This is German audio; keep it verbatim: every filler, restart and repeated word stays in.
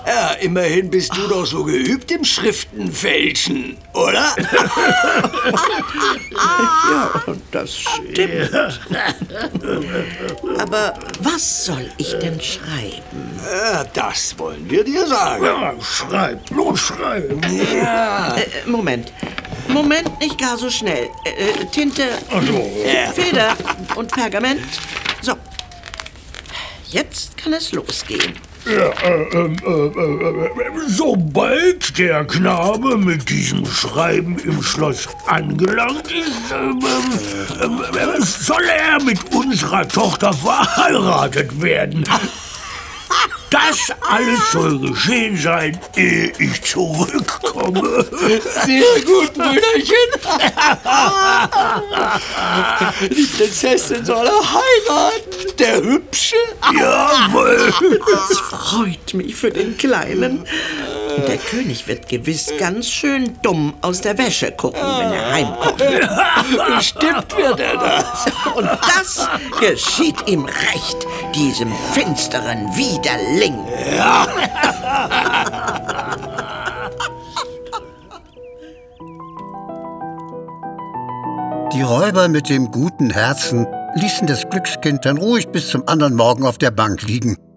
Ja, immerhin bist du doch so geübt im Schriftenfälschen, oder? Ja, das stimmt. Aber was soll ich denn schreiben? Ja, das wollen wir dir sagen. Ja, schreib, bloß schreib. Ja. Äh, Moment. Moment, nicht gar so schnell. Äh, Tinte, Also, Feder und Pergament. So. Jetzt kann es losgehen. ja, äh, äh, äh, äh, sobald der Knabe mit diesem Schreiben im Schloss angelangt ist, äh, äh, äh, soll er mit unserer Tochter verheiratet werden. Das alles soll geschehen sein, ehe ich zurückkomme. Sehr gut, Brüderchen. Die Prinzessin soll er heiraten, der Hübsche. Jawohl. Das freut mich für den Kleinen. Und der König wird gewiss ganz schön dumm aus der Wäsche gucken, wenn er heimkommt. Bestimmt wird er das. Und das geschieht ihm recht, diesem finsteren Widerling. Die Räuber mit dem guten Herzen ließen das Glückskind dann ruhig bis zum anderen Morgen auf der Bank liegen.